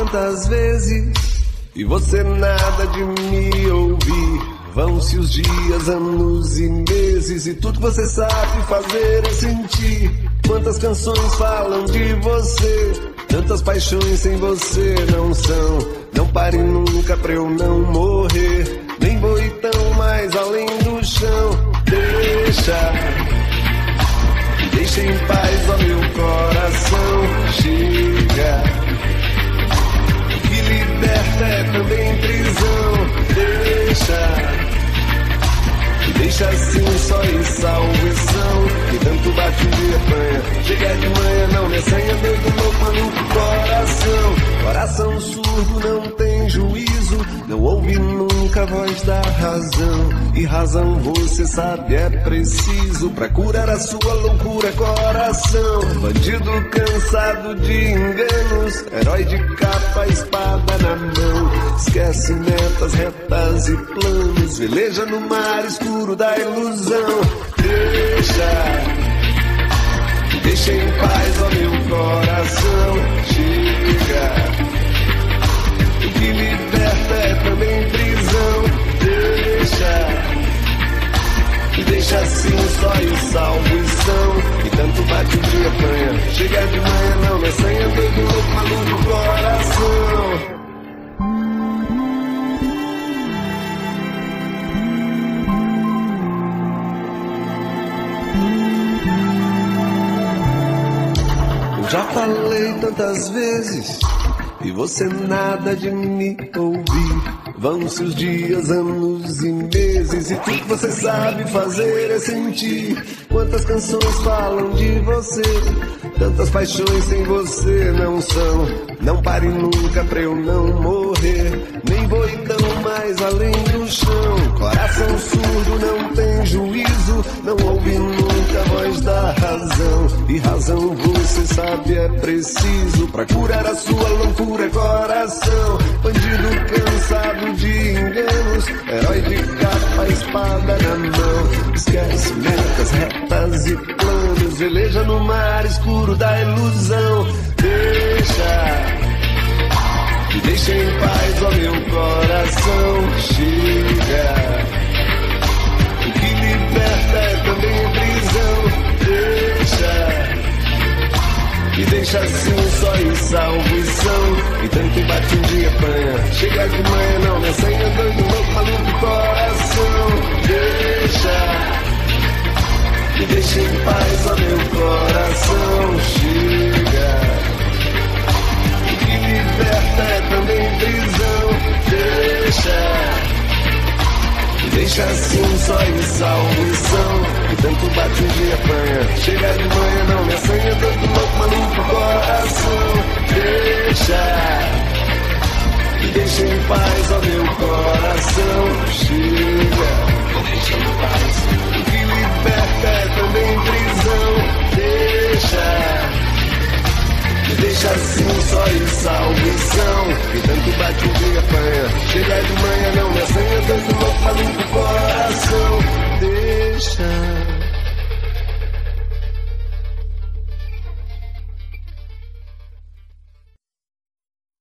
tantas vezes e você nada de me ouvir. Vão-se os dias, anos e meses e tudo que você sabe fazer é sentir. Quantas canções falam de você, tantas paixões sem você não são. Não pare nunca pra eu não morrer, nem vou ir tão mais além do chão. Deixa em paz, ó meu coração. Chega, o que liberta é também prisão. Deixa assim só e salvação, que tanto bate um dia apanha. Chega de manhã não me assanha, doido, louco, maluco, coração surdo não tem juízo, não ouve nunca a voz da razão. E razão você sabe é preciso pra curar a sua loucura, coração. Bandido cansado de enganos, herói de capa, espada na mão. Esquece metas, retas e planos, veleja no mar escuro da ilusão. Deixa em paz, ó meu coração. Chega, o que liberta é também prisão. Deixa assim só e salvação, que tanto bate um dia apanha. Chega de manhã não me assanha, doido, louco, maluco, coração. Já falei tantas vezes e você nada de me ouvir. Vão-se os dias, anos e meses e tudo que você sabe fazer é sentir. Quantas canções falam de você, tantas paixões sem você não são. Não pare nunca pra eu não morrer, nem vou então mais além do chão. Coração surdo não tem juízo, não ouve nunca a voz da razão. E razão você sabe é preciso pra curar a sua loucura, coração. Bandido cansado de enganos, herói de capa, espada na mão. Esquece metas, retas e planos, veleja no mar escuro da ilusão. Deixa em paz, ó meu coração. Chega, o que liberta é também prisão. Deixa assim só e salvação, e tanto bate um dia apanha. Chega de manhã não me assanha, doido, louco, maluco, coração. Deixa em paz, ó meu coração. Chega, o que liberta é também prisão. Deixa assim só e salvação, que tanto bate um dia apanha. Chega de manhã não me assanha, doido, louco, maluco, coração. Deixa em paz, ó meu coração. Chega,